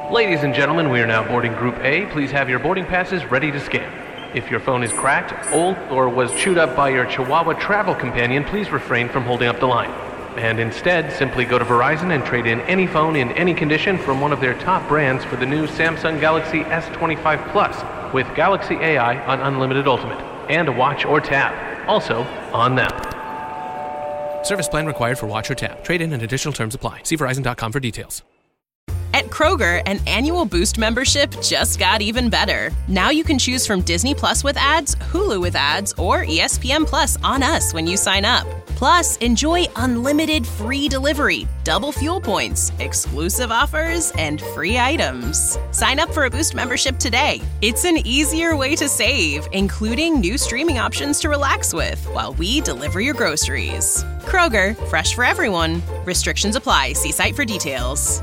Ladies and gentlemen, we are now boarding Group A. Please have your boarding passes ready to scan. If your phone is cracked, old, or was chewed up by your Chihuahua travel companion, please refrain from holding up the line. And instead, simply go to Verizon and trade in any phone in any condition from one of their top brands for the new Samsung Galaxy S25 Plus with Galaxy AI on Unlimited Ultimate and a watch or tab. Also on them. Service plan required for watch or tab. Trade-in and additional terms apply. See Verizon.com for details. At Kroger, an annual Boost membership just got even better. Now you can choose from Disney Plus with ads, Hulu with ads, or ESPN Plus on us when you sign up. Plus, enjoy unlimited free delivery, double fuel points, exclusive offers, and free items. Sign up for a Boost membership today. It's an easier way to save, including new streaming options to relax with while we deliver your groceries. Kroger, fresh for everyone. Restrictions apply. See site for details.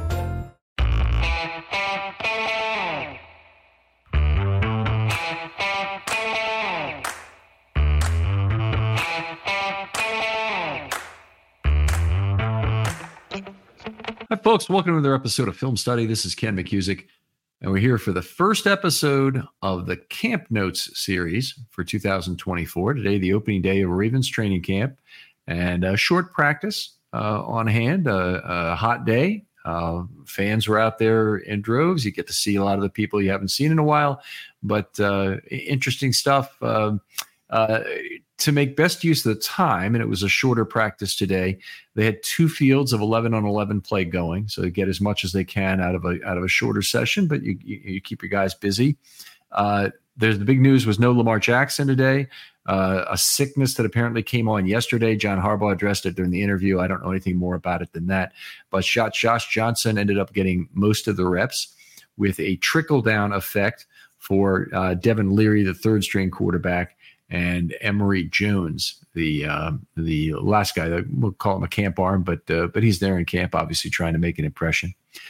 Hi, folks. Welcome to another episode of Film Study. This is Ken McCusick, and we're here for the first episode of the Camp Notes series for 2024. Today, the opening day of Ravens training camp, and a short practice on hand, a hot day. Fans were out there in droves. You get to see a lot of the people you haven't seen in a while, but interesting stuff. To make best use of the time, and it was a shorter practice today, they had 2 fields of 11-on-11 play going, so they get as much as they can out of a shorter session, but you keep your guys busy. There's the big news was no Lamar Jackson today, a sickness that apparently came on yesterday. John Harbaugh addressed it during the interview. I don't know anything more about it than that, but Josh Johnson ended up getting most of the reps with a trickle-down effect for Devin Leary, the third-string quarterback, and Emory Jones, the last guy. We'll call him a camp arm, but he's there in camp, obviously trying to make an impression.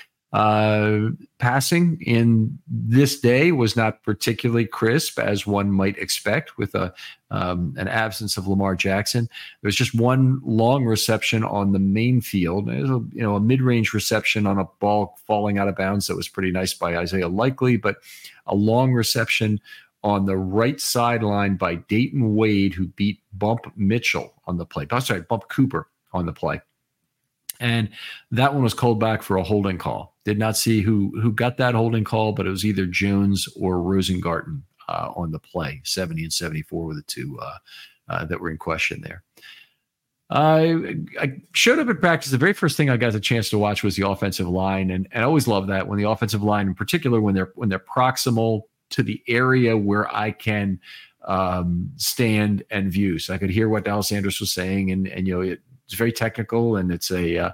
Passing in this day was not particularly crisp, as one might expect, with an absence of Lamar Jackson. There was just one long reception on the main field. It was a mid-range reception on a ball falling out of bounds that was pretty nice by Isaiah Likely, but a long reception on the right sideline by Dayton Wade, who beat Bump Mitchell on the play. Bump Cooper on the play. And that one was called back for a holding call. Did not see who got that holding call, but it was either Jones or Rosengarten on the play. 70 and 74 were the two that were in question there. I showed up at practice. The very first thing I got the chance to watch was the offensive line. And I always love that when the offensive line, in particular, when they're proximal to the area where I can stand and view. So I could hear what Dallas Sanders was saying, and it's very technical, and it's the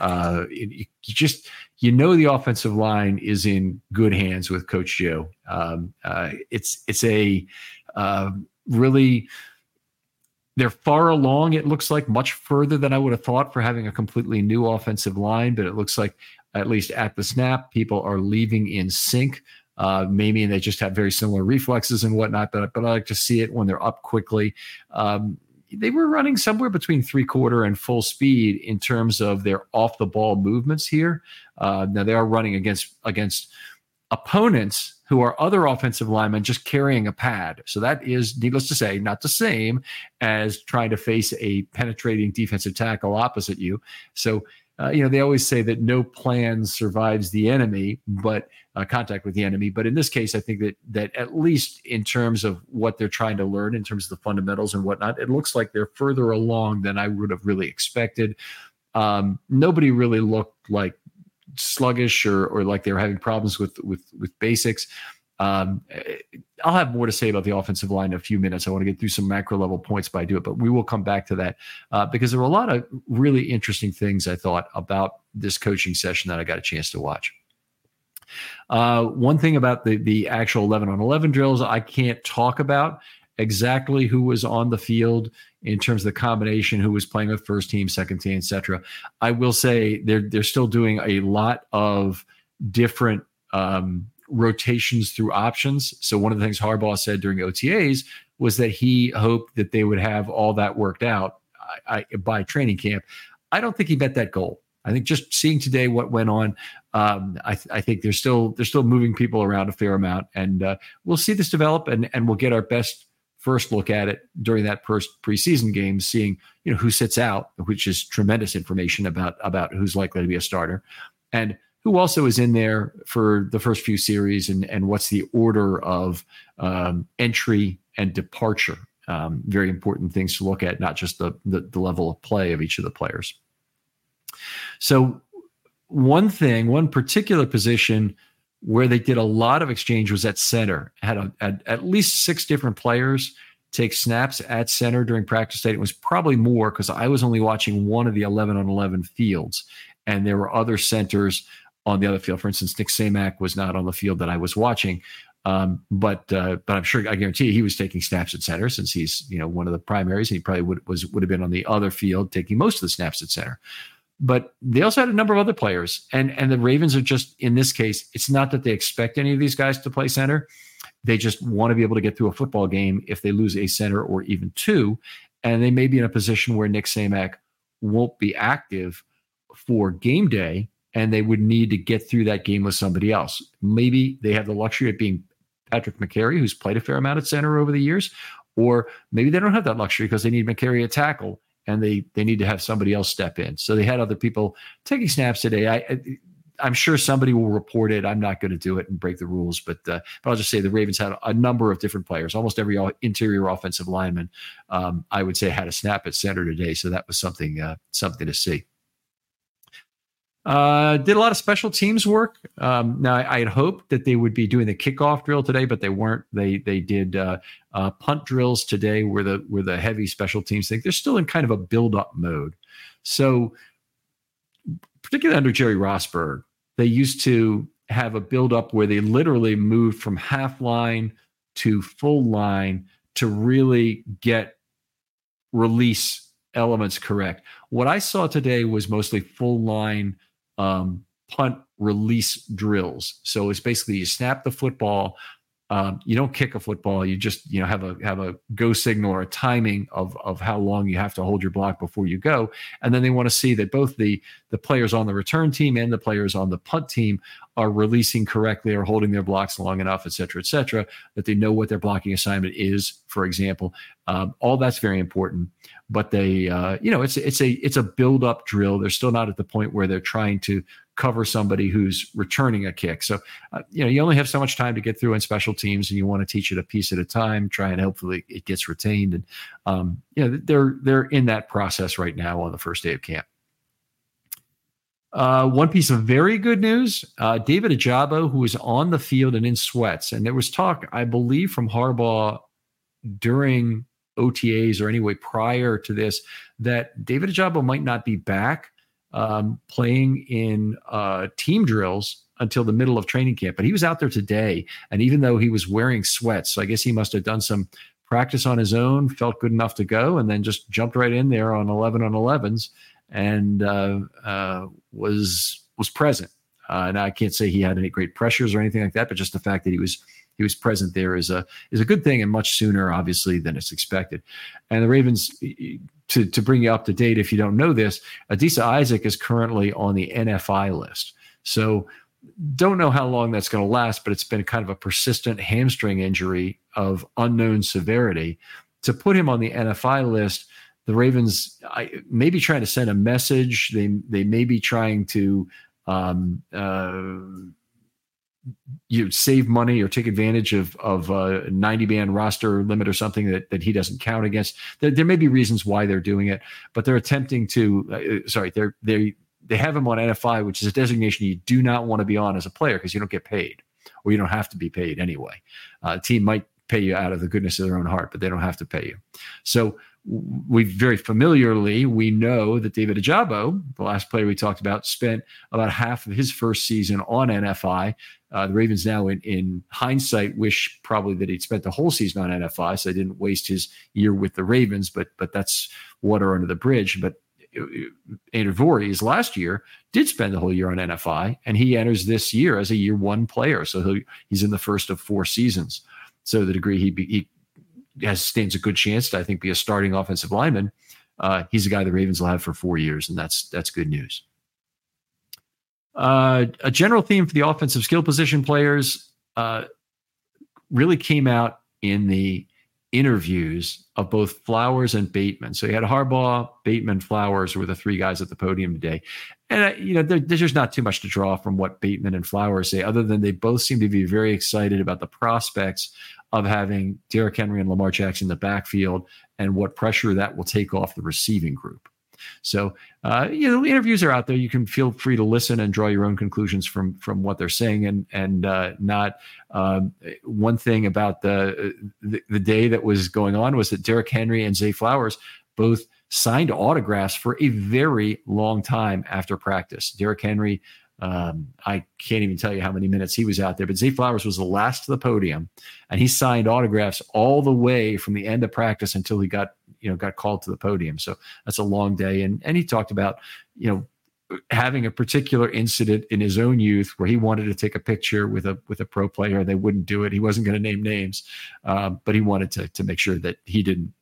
offensive line is in good hands with Coach Joe. It's a really, they're far along. It looks like much further than I would have thought for having a completely new offensive line, but it looks like at least at the snap, people are leaving in sync. Maybe they just have very similar reflexes and whatnot, but I like to see it when they're up quickly. They were running somewhere between 3/4 and full speed in terms of their off the ball movements here. Now they are running against opponents who are other offensive linemen just carrying a pad. So that is, needless to say, not the same as trying to face a penetrating defensive tackle opposite you. So they always say that no plan survives the enemy, but contact with the enemy. But in this case, I think that at least in terms of what they're trying to learn, in terms of the fundamentals and whatnot, it looks like they're further along than I would have really expected. Nobody really looked like sluggish or like they were having problems with basics. I'll have more to say about the offensive line in a few minutes. I want to get through some macro level points by do it, but we will come back to that because there were a lot of really interesting things I thought about this coaching session that I got a chance to watch. One thing about the actual 11-on-11 drills, I can't talk about exactly who was on the field in terms of the combination, who was playing with first team, second team, et cetera. I will say they're still doing a lot of different rotations through options. So one of the things Harbaugh said during OTAs was that he hoped that they would have all that worked out by training camp. I don't think he met that goal. I think just seeing today what went on, I think they're still moving people around a fair amount, and we'll see this develop, and we'll get our best first look at it during that first preseason game, seeing who sits out, which is tremendous information about who's likely to be a starter, and who also is in there for the first few series, and what's the order of entry and departure. Very important things to look at, not just the level of play of each of the players. So one particular position where they did a lot of exchange was at center. Had at least 6 different players take snaps at center during practice day. It was probably more because I was only watching one of the 11-on-11 fields, and there were other centers on the other field. For instance, Nick Samac was not on the field that I was watching, but I'm sure, I guarantee you, he was taking snaps at center since he's one of the primaries, and he probably would have been on the other field taking most of the snaps at center. But they also had a number of other players, and the Ravens are just, in this case, it's not that they expect any of these guys to play center. They just want to be able to get through a football game if they lose a center or even 2, and they may be in a position where Nick Samac won't be active for game day, and they would need to get through that game with somebody else. Maybe they have the luxury of being Patrick McCary, who's played a fair amount at center over the years, or maybe they don't have that luxury because they need McCary at tackle, and they need to have somebody else step in. So they had other people taking snaps today. I'm sure somebody will report it. I'm not going to do it and break the rules, but I'll just say the Ravens had a number of different players. Almost every interior offensive lineman, I would say, had a snap at center today. So that was something to see. Did a lot of special teams work. Now I had hoped that they would be doing the kickoff drill today, but they weren't. They did punt drills today, where the heavy special teams thing. They're still in kind of a build-up mode. So particularly under Jerry Rosburg, they used to have a build-up where they literally moved from half line to full line to really get release elements correct. What I saw today was mostly full line punt release drills. So it's basically you snap the football, you don't kick a football, you just have a go signal or a timing of how long you have to hold your block before you go. And then they want to see that both the players on the return team and the players on the punt team are releasing correctly or holding their blocks long enough, et cetera, that they know what their blocking assignment is, for example. All that's very important. But they, it's a build-up drill. They're still not at the point where they're trying to cover somebody who's returning a kick. So, you only have so much time to get through in special teams, and you want to teach it a piece at a time, try and hopefully it gets retained. And, they're in that process right now on the first day of camp. One piece of very good news, David Ojabo, who is on the field and in sweats. And there was talk, I believe, from Harbaugh during OTAs or anyway prior to this, that David Ojabo might not be back playing in team drills until the middle of training camp. But he was out there today, and even though he was wearing sweats, so I guess he must have done some practice on his own, felt good enough to go, and then just jumped right in there on 11-on-11s and was present. Now I can't say he had any great pressures or anything like that, but just the fact that he was present there is a good thing, and much sooner, obviously, than it's expected. And the Ravens, to bring you up to date, if you don't know this, Adisa Isaac is currently on the NFI list. So don't know how long that's going to last, but it's been kind of a persistent hamstring injury of unknown severity. To put him on the NFI list, the Ravens may be trying to send a message. They may be trying to save money or take advantage of a 90-man roster limit or something that he doesn't count against. There may be reasons why they're doing it, but they're attempting to. They have him on NFI, which is a designation you do not want to be on as a player because you don't get paid, or you don't have to be paid anyway. A team might pay you out of the goodness of their own heart, but they don't have to pay you. So we very familiarly, we know that David Ojabo, the last player we talked about, spent about half of his first season on NFI. The Ravens now, in hindsight, wish probably that he'd spent the whole season on NFI, so they didn't waste his year with the Ravens, but that's water under the bridge. But Andrew Voorhees last year did spend the whole year on NFI, and he enters this year as a year one player. So he's in the first of 4 seasons. So to the degree he stands a good chance to, I think, be a starting offensive lineman, he's a guy the Ravens will have for 4 years, and that's good news. A general theme for the offensive skill position players really came out in the interviews of both Flowers and Bateman. So you had Harbaugh, Bateman, Flowers were the three guys at the podium today. And, there's just not too much to draw from what Bateman and Flowers say, other than they both seem to be very excited about the prospects of having Derrick Henry and Lamar Jackson in the backfield and what pressure that will take off the receiving group. So, interviews are out there. You can feel free to listen and draw your own conclusions from what they're saying. And not one thing about the day that was going on was that Derrick Henry and Zay Flowers both signed autographs for a very long time after practice. Derrick Henry, I can't even tell you how many minutes he was out there, but Zay Flowers was the last to the podium, and he signed autographs all the way from the end of practice until he got called to the podium. So that's a long day. And he talked about, having a particular incident in his own youth where he wanted to take a picture with a pro player. They wouldn't do it. He wasn't going to name names, but he wanted to make sure that he didn't,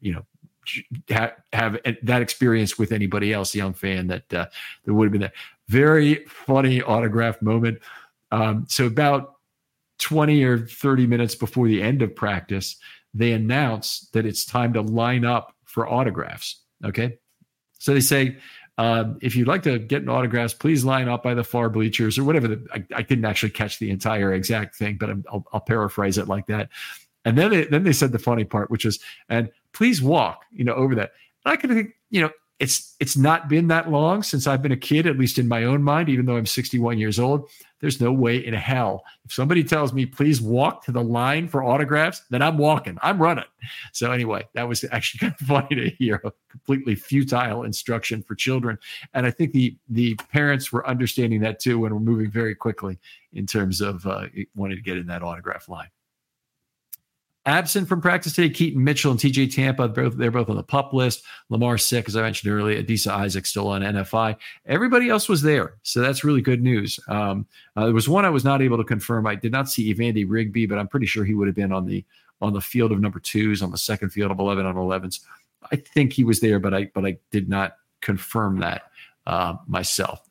have that experience with anybody else, young fan that would have been there. Very funny autograph moment. So about 20 or 30 minutes before the end of practice, they announce that it's time to line up for autographs. Okay. So they say, if you'd like to get an autographs, please line up by the far bleachers or whatever. I didn't actually catch the entire exact thing, but I'll paraphrase it like that. And then they said the funny part, which is, and please walk, over that. And I could think, it's not been that long since I've been a kid, at least in my own mind, even though I'm 61 years old. There's no way in hell. If somebody tells me, please walk to the line for autographs, then I'm walking. I'm running. So anyway, that was actually kind of funny to hear, a completely futile instruction for children. And I think the parents were understanding that too, and were moving very quickly in terms of wanting to get in that autograph line. Absent from practice today, Keaton Mitchell and TJ Tampa, they're both on the PUP list. Lamar's sick, as I mentioned earlier. Adisa Isaac still on NFI. Everybody else was there, so that's really good news. There was one I was not able to confirm. I did not see Evandy Rigby, but I'm pretty sure he would have been on the field of number 2s, on the second field of 11 on 11s. I think he was there, but I did not confirm that myself.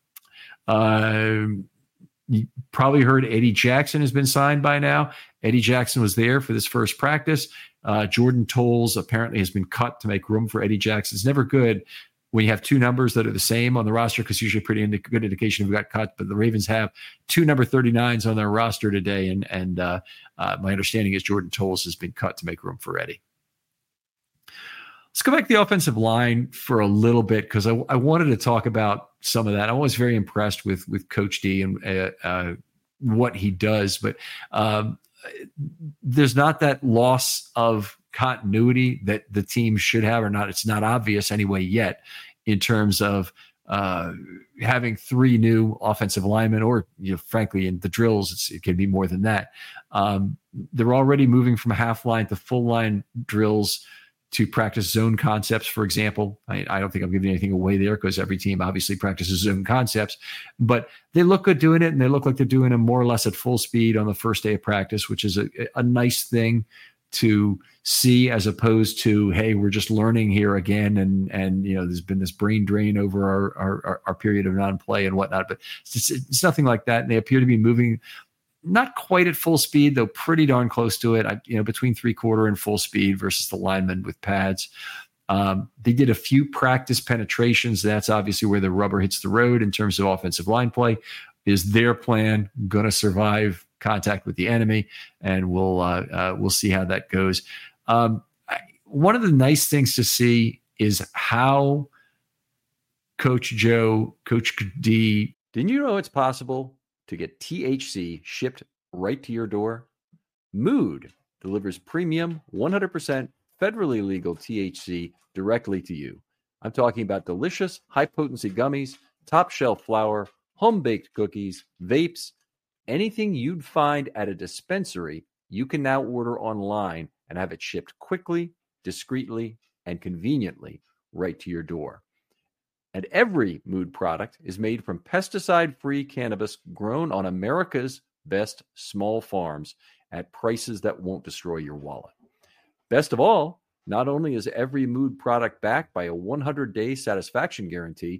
You probably heard Eddie Jackson has been signed by now. Eddie Jackson was there for this first practice. Jordan Tolles apparently has been cut to make room for Eddie Jackson. It's never good when you have two numbers that are the same on the roster, because usually pretty good indication who got cut. But the Ravens have two number 39s on their roster today, and my understanding is Jordan Tolles has been cut to make room for Eddie. Let's go back to the offensive line for a little bit, because I wanted to talk about some of that. I was very impressed with Coach D and what he does, but there's not that loss of continuity that the team should have, or not. It's not obvious anyway yet, in terms of having three new offensive linemen, or frankly, in the drills, it can be more than that. They're already moving from half line to full line drills to practice zone concepts, for example. I don't think I'm giving anything away there, because every team obviously practices zone concepts, but they look good doing it, and they look like they're doing them more or less at full speed on the first day of practice, which is a nice thing to see, as opposed to, hey, we're just learning here again, and there's been this brain drain over our period of non-play and whatnot, but it's nothing like that. And they appear to be moving not quite at full speed, though pretty darn close to it, between 3/4 and full speed versus the linemen with pads. They did a few practice penetrations. That's obviously where the rubber hits the road in terms of offensive line play. Is their plan going to survive contact with the enemy? And we'll see how that goes. One of the nice things to see is how Coach Joe, Coach D. Didn't you know it's possible to get THC shipped right to your door? Mood delivers premium, 100% federally legal THC directly to you. I'm talking about delicious, high-potency gummies, top-shelf flour, home-baked cookies, vapes, anything you'd find at a dispensary, you can now order online and have it shipped quickly, discreetly, and conveniently right to your door. And every Mood product is made from pesticide-free cannabis grown on America's best small farms at prices that won't destroy your wallet. Best of all, not only is every Mood product backed by a 100-day satisfaction guarantee,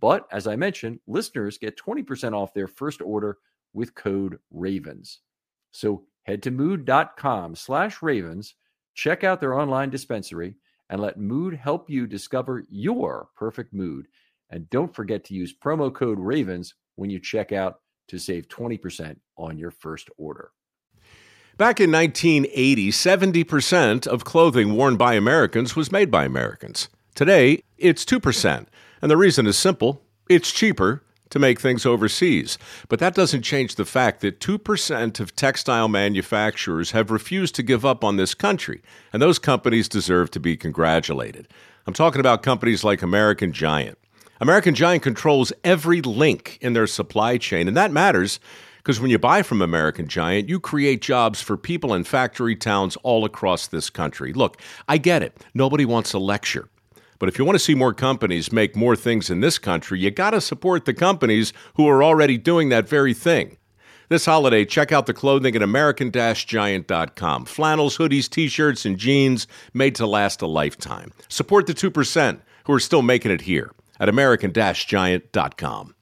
But as I mentioned, listeners get 20% off their first order with code RAVENS. So head to mood.com/ravens, check out their online dispensary, and let Mood help you discover your perfect mood. And don't forget to use promo code RAVENS when you check out to save 20% on your first order. Back in 1980, 70% of clothing worn by Americans was made by Americans. Today, it's 2%. And the reason is simple. It's cheaper to make things overseas. But that doesn't change the fact that 2% of textile manufacturers have refused to give up on this country. And those companies deserve to be congratulated. I'm talking about companies like American Giant. American Giant controls every link in their supply chain, and that matters because when you buy from American Giant, you create jobs for people in factory towns all across this country. Look, I get it. Nobody wants a lecture. But if you want to see more companies make more things in this country, you got to support the companies who are already doing that very thing. This holiday, check out the clothing at American-Giant.com. Flannels, hoodies, t-shirts, and jeans made to last a lifetime. Support the 2% who are still making it here at American-Giant.com.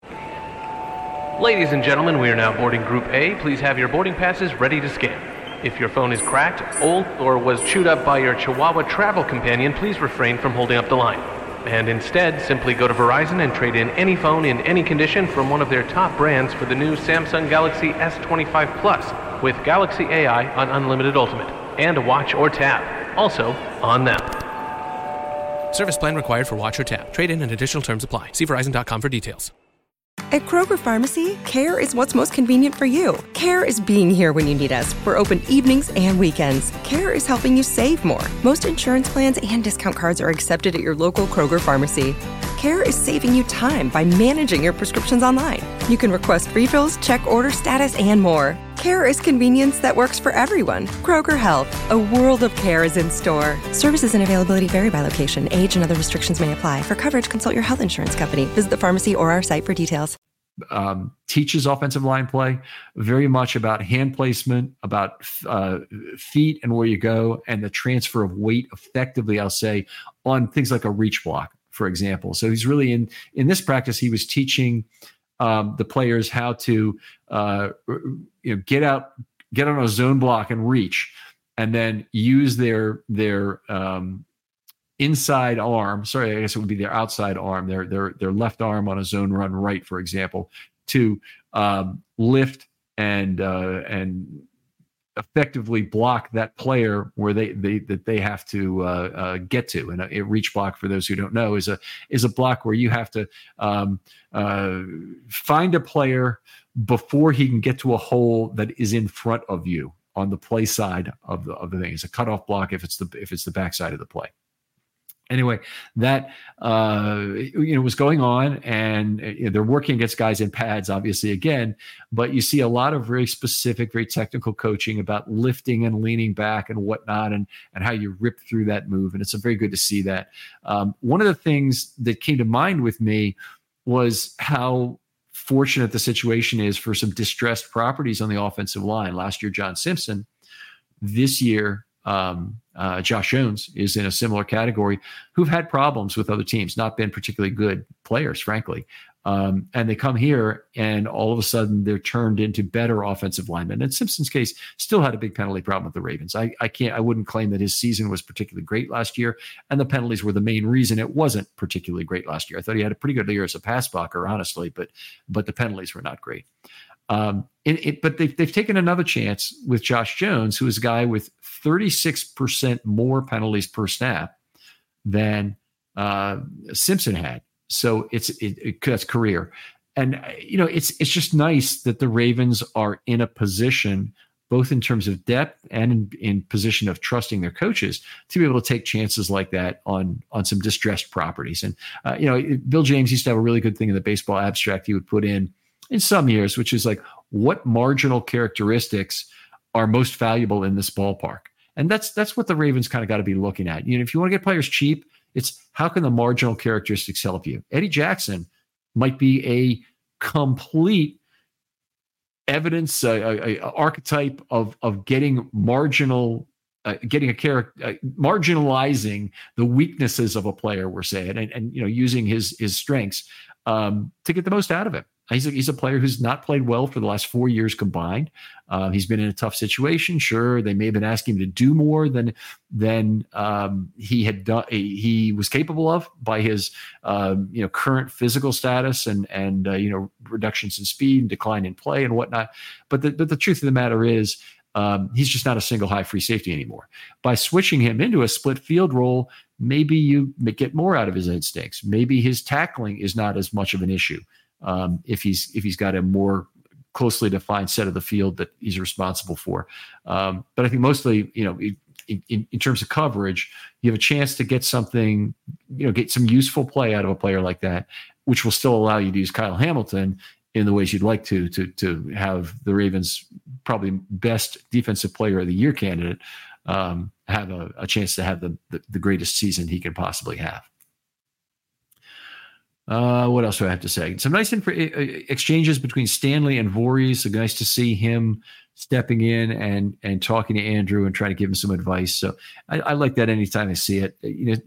Ladies and gentlemen, we are now boarding Group A. Please have your boarding passes ready to scan. If your phone is cracked, old, or was chewed up by your Chihuahua travel companion, please refrain from holding up the line. And instead, simply go to Verizon and trade in any phone in any condition from one of their top brands for the new Samsung Galaxy S25 Plus with Galaxy AI on Unlimited Ultimate and a watch or tab. Also on them. Service plan required for watch or tab. Trade-in and additional terms apply. See Verizon.com for details. At Kroger Pharmacy, care is what's most convenient for you. Care is being here when you need us. We're open evenings and weekends. Care is helping you save more. Most insurance plans and discount cards are accepted at your local Kroger Pharmacy. Care is saving you time by managing your prescriptions online. You can request refills, check order status, and more. Care is convenience that works for everyone. Kroger Health, a world of care is in store. Services and availability vary by location. Age and other restrictions may apply. For coverage, consult your health insurance company. Visit the pharmacy or our site for details. Teaches offensive line play very much about hand placement, about feet and where you go, and the transfer of weight effectively, I'll say, on things like a reach block, for example. So he's really in this practice, he was teaching the players how to get on a zone block and reach, and then use their inside arm. Sorry, I guess it would be their outside arm, their left arm on a zone run right, for example, to lift and effectively block that player where they have to get to. And a reach block, for those who don't know, is a block where you have to find a player before he can get to a hole that is in front of you on the play side of the thing. It's a cutoff block if it's the backside of the play. Anyway, that was going on, and they're working against guys in pads, obviously, again. But you see a lot of very specific, very technical coaching about lifting and leaning back and whatnot, and how you rip through that move. And it's very good to see that. One of the things that came to mind with me was how fortunate the situation is for some distressed properties on the offensive line. Last year, John Simpson. This year, Josh Jones is in a similar category, who've had problems with other teams, not been particularly good players, frankly. And they come here and all of a sudden they're turned into better offensive linemen. In Simpson's case, still had a big penalty problem with the Ravens. I wouldn't claim that his season was particularly great last year, and the penalties were the main reason it wasn't particularly great last year. I thought he had a pretty good year as a pass blocker, honestly, but the penalties were not great. But they've taken another chance with Josh Jones, who is a guy with 36% more penalties per snap than Simpson had. So that's career. And, it's just nice that the Ravens are in a position, both in terms of depth and in position of trusting their coaches, to be able to take chances like that on some distressed properties. And, Bill James used to have a really good thing in the baseball abstract he would put in some years, which is like, what marginal characteristics are most valuable in this ballpark? And that's what the Ravens kind of got to be looking at. If you want to get players cheap, it's how can the marginal characteristics help you? Eddie Jackson might be a complete evidence, a archetype of getting marginal marginalizing the weaknesses of a player, we're saying, and using his strengths to get the most out of him. He's a player who's not played well for the last 4 years combined. He's been in a tough situation. Sure, they may have been asking him to do more than he had done. He was capable of by his current physical status and reductions in speed and decline in play and whatnot. But the truth of the matter is, he's just not a single high free safety anymore. By switching him into a split field role, maybe you get more out of his instincts. Maybe his tackling is not as much of an issue. If he's got a more closely defined set of the field that he's responsible for. But I think mostly, in terms of coverage, you have a chance to get something, get some useful play out of a player like that, which will still allow you to use Kyle Hamilton in the ways you'd like to have the Ravens' probably best defensive player of the year candidate have a chance to have the greatest season he can possibly have. What else do I have to say? Some nice exchanges between Stanley and Voorhees. So nice to see him stepping in and talking to Andrew and trying to give him some advice. So I like that anytime I see it.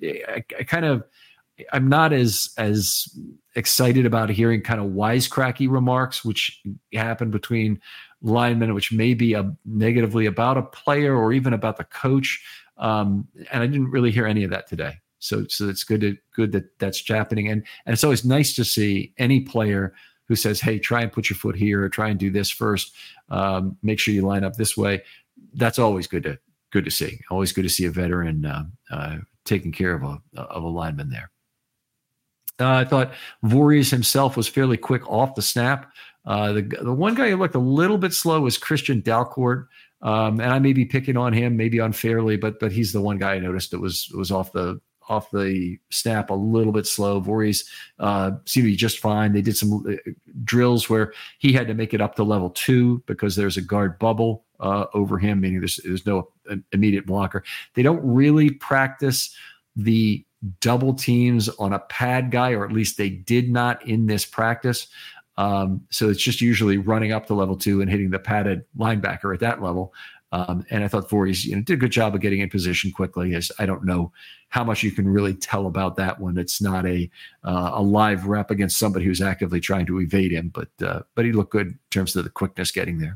I'm not as excited about hearing kind of wisecracky remarks, which happen between linemen, which may be negatively about a player or even about the coach. And I didn't really hear any of that today. So it's good that that's happening. And it's always nice to see any player who says, hey, try and put your foot here or try and do this first. Make sure you line up this way. That's always good to see. Always good to see a veteran taking care of a lineman there. I thought Voorhees himself was fairly quick off the snap. The one guy who looked a little bit slow was Christian Dalcourt. And I may be picking on him, maybe unfairly, but he's the one guy I noticed that was off the snap a little bit slow. Voorhees seemed to be just fine. They did some drills where he had to make it up to level 2 because there's a guard bubble over him, meaning there's no immediate blocker. They don't really practice the double teams on a pad guy, or at least they did not in this practice. So it's just usually running up to level 2 and hitting the padded linebacker at that level. And I thought Voorhees did a good job of getting in position quickly. As I don't know how much you can really tell about that one. It's not a live rep against somebody who's actively trying to evade him, but he looked good in terms of the quickness getting there.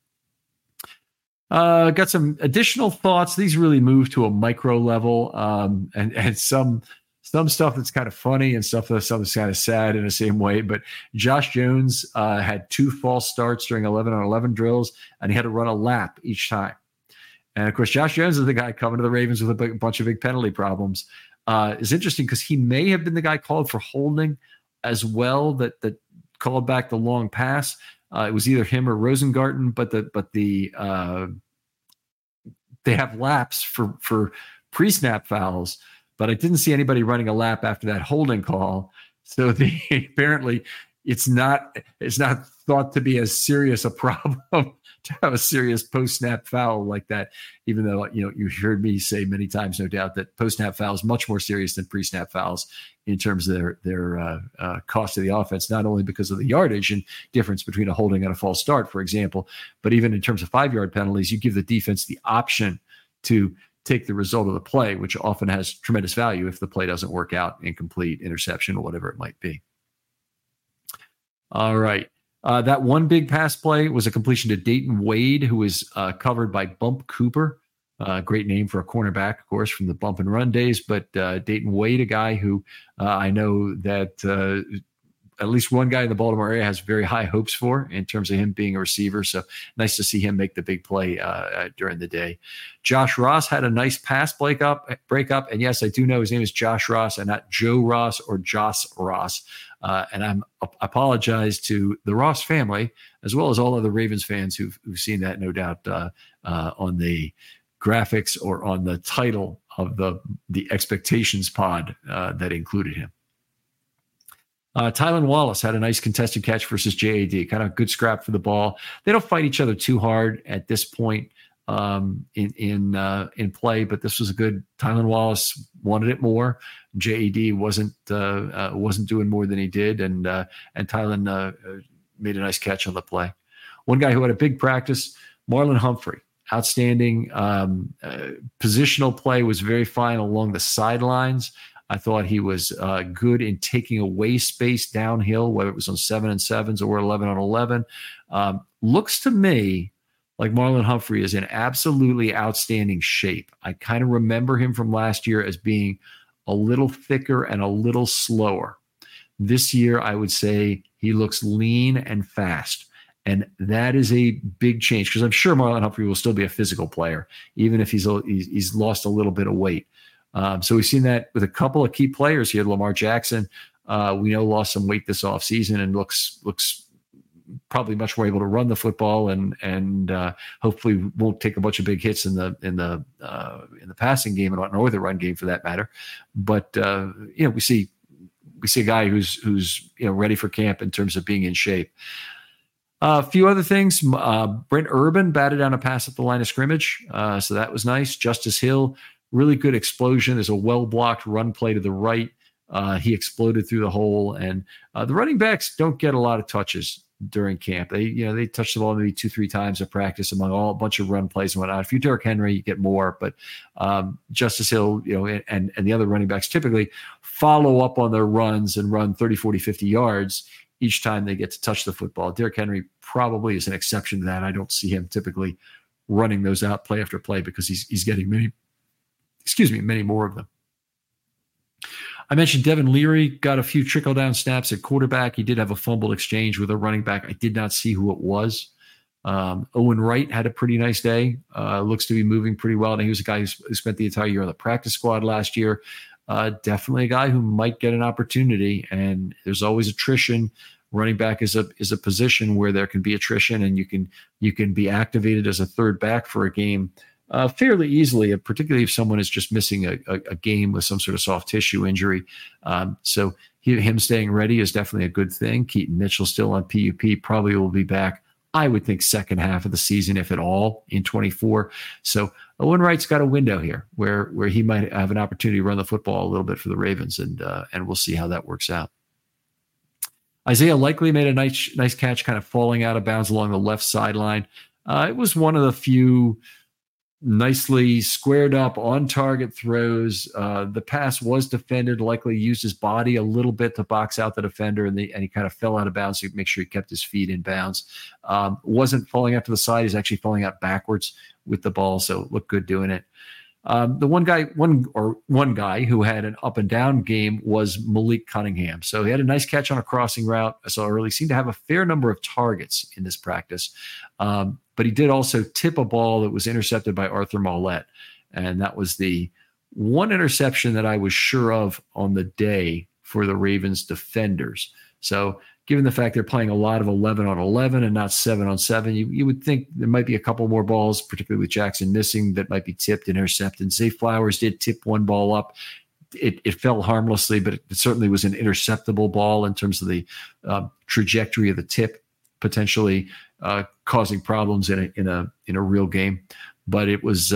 Got some additional thoughts. These really move to a micro level, and some stuff that's kind of funny and stuff that's kind of sad in the same way. But Josh Jones had 2 false starts during 11-on-11 drills, and he had to run a lap each time. And of course, Josh Jones is the guy coming to the Ravens with a bunch of big penalty problems. It's interesting because he may have been the guy called for holding as well that called back the long pass. It was either him or Rosengarten, but they have laps for pre-snap fouls. But I didn't see anybody running a lap after that holding call. So apparently it's not thought to be as serious a problem to have a serious post-snap foul like that, even though you heard me say many times, no doubt, that post-snap foul is much more serious than pre-snap fouls in terms of their cost to the offense, not only because of the yardage and difference between a holding and a false start, for example, but even in terms of 5-yard penalties, you give the defense the option to take the result of the play, which often has tremendous value if the play doesn't work out, incomplete, interception, or whatever it might be. All right. That one big pass play was a completion to Dayton Wade, who was covered by Bump Cooper. Great name for a cornerback, of course, from the bump and run days. But Dayton Wade, a guy who I know that at least one guy in the Baltimore area has very high hopes for in terms of him being a receiver. So nice to see him make the big play during the day. Josh Ross had a nice pass breakup. And yes, I do know his name is Josh Ross and not Joe Ross or Joss Ross. And I apologize to the Ross family, as well as all other Ravens fans who've seen that, no doubt, on the graphics or on the title of the Expectations pod that included him. Tylan Wallace had a nice contested catch versus JAD, kind of good scrap for the ball. They don't fight each other too hard at this point in play, but this was a good. Tylan Wallace wanted it more. JAD wasn't doing more than he did, and Tylan made a nice catch on the play. One guy who had a big practice, Marlon Humphrey, outstanding. Positional play was very fine along the sidelines. I thought he was good in taking away space downhill, whether it was on 7-on-7s or 11-on-11. Looks to me like Marlon Humphrey is in absolutely outstanding shape. I kind of remember him from last year as being a little thicker and a little slower. This year, I would say he looks lean and fast. And that is a big change because I'm sure Marlon Humphrey will still be a physical player, even if he's lost a little bit of weight. So we've seen that with a couple of key players here. Lamar Jackson, we know, lost some weight this offseason and looks probably much more able to run the football and hopefully won't take a bunch of big hits in the passing game or the run game for that matter. But we see a guy who's ready for camp in terms of being in shape. A few other things. Brent Urban batted down a pass at the line of scrimmage, so that was nice. Justice Hill, really good explosion. There's a well-blocked run play to the right. He exploded through the hole, and the running backs don't get a lot of touches during camp. They touch the ball maybe 2-3 times at practice among a bunch of run plays and whatnot. If you're Derrick Henry, you get more, but Justice Hill, and the other running backs typically follow up on their runs and run 30, 40, 50 yards each time they get to touch the football. Derrick Henry probably is an exception to that. I don't see him typically running those out play after play because he's getting many more of them. I mentioned Devin Leary got a few trickle-down snaps at quarterback. He did have a fumble exchange with a running back. I did not see who it was. Owen Wright had a pretty nice day. Looks to be moving pretty well. And he was a guy who spent the entire year on the practice squad last year. Definitely a guy who might get an opportunity. And there's always attrition. Running back is a position where there can be attrition, and you can be activated as a third back for a game fairly easily, particularly if someone is just missing a game with some sort of soft tissue injury. So him staying ready is definitely a good thing. Keaton Mitchell still on PUP, probably will be back, I would think, second half of the season, if at all, in 24. So Owen Wright's got a window here where he might have an opportunity to run the football a little bit for the Ravens, and we'll see how that works out. Isaiah Likely made a nice catch, kind of falling out of bounds along the left sideline. It was one of the few nicely squared up on target throws. The pass was defended. Likely used his body a little bit to box out the defender, and he kind of fell out of bounds to make sure he kept his feet in bounds. Wasn't falling out to the side. He's actually falling out backwards with the ball, so looked good doing it. The one guy who had an up and down game was Malik Cunningham. So he had a nice catch on a crossing route. I saw early, seemed to have a fair number of targets in this practice. But he did also tip a ball that was intercepted by Arthur Mollett. And that was the one interception that I was sure of on the day for the Ravens defenders. So given the fact they're playing a lot of 11-on-11 and not 7-on-7, you would think there might be a couple more balls, particularly with Jackson missing, that might be tipped and intercepted. Zay Flowers did tip one ball up. It fell harmlessly, but it certainly was an interceptable ball in terms of the trajectory of the tip, potentially causing problems in a real game. But it was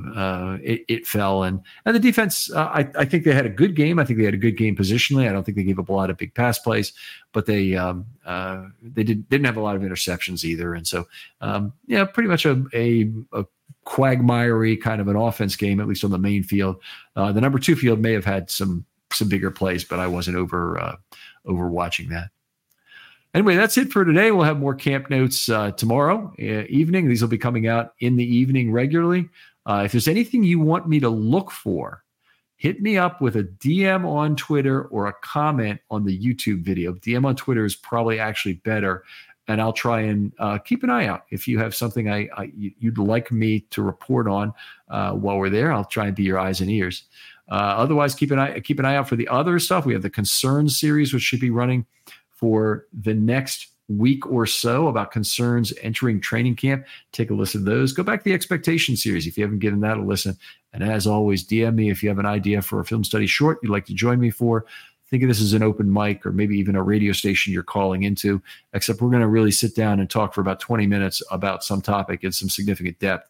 it fell, and the defense. I think they had a good game. I think they had a good game positionally. I don't think they gave up a lot of big pass plays, but they didn't have a lot of interceptions either. And so pretty much a quagmiry kind of an offense game, at least on the main field. The number 2 field may have had some bigger plays, but I wasn't over watching that. Anyway, that's it for today. We'll have more camp notes tomorrow evening. These will be coming out in the evening regularly. If there's anything you want me to look for, hit me up with a DM on Twitter or a comment on the YouTube video. DM on Twitter is probably actually better, and I'll try and keep an eye out. If you have something you'd like me to report on while we're there, I'll try and be your eyes and ears. Otherwise, keep an eye out for the other stuff. We have the Concerns series, which should be running for the next week or so, about concerns entering training camp. Take a listen to those. Go back to the Expectation series if you haven't given that a listen. And as always, DM me if you have an idea for a film study short you'd like to join me for. Think of this as an open mic or maybe even a radio station you're calling into, except we're going to really sit down and talk for about 20 minutes about some topic in some significant depth.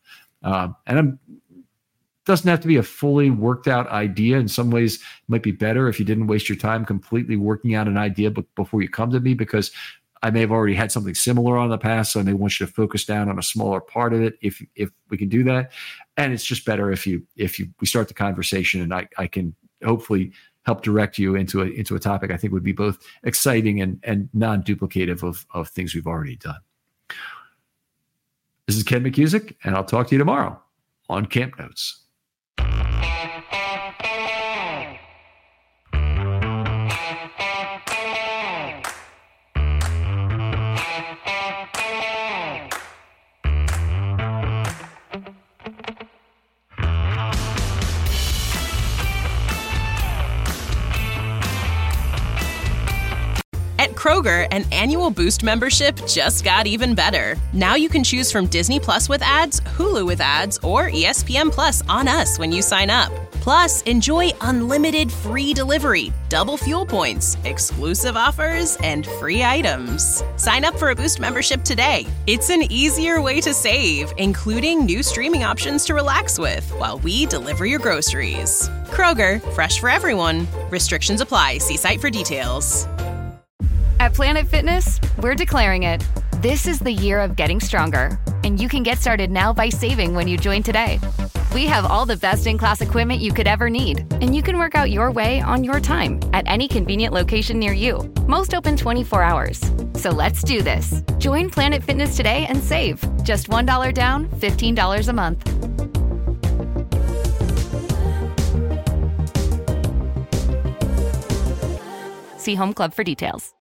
Doesn't have to be a fully worked out idea. In some ways, it might be better if you didn't waste your time completely working out an idea before you come to me, because I may have already had something similar on in the past, so I may want you to focus down on a smaller part of it if we can do that. And it's just better if we start the conversation and I can hopefully help direct you into a topic I think would be both exciting and non-duplicative of things we've already done. This is Ken McKusick, and I'll talk to you tomorrow on Camp Notes. Kroger, an annual Boost membership just got even better. Now you can choose from Disney Plus with ads, Hulu with ads, or ESPN Plus on us when you sign up. Plus, enjoy unlimited free delivery, double fuel points, exclusive offers, and free items. Sign up for a Boost membership today. It's an easier way to save, including new streaming options to relax with while we deliver your groceries. Kroger, fresh for everyone. Restrictions apply. See site for details. At Planet Fitness, we're declaring it. This is the year of getting stronger, and you can get started now by saving when you join today. We have all the best-in-class equipment you could ever need, and you can work out your way on your time at any convenient location near you. Most open 24 hours. So let's do this. Join Planet Fitness today and save. Just $1 down, $15 a month. See Home Club for details.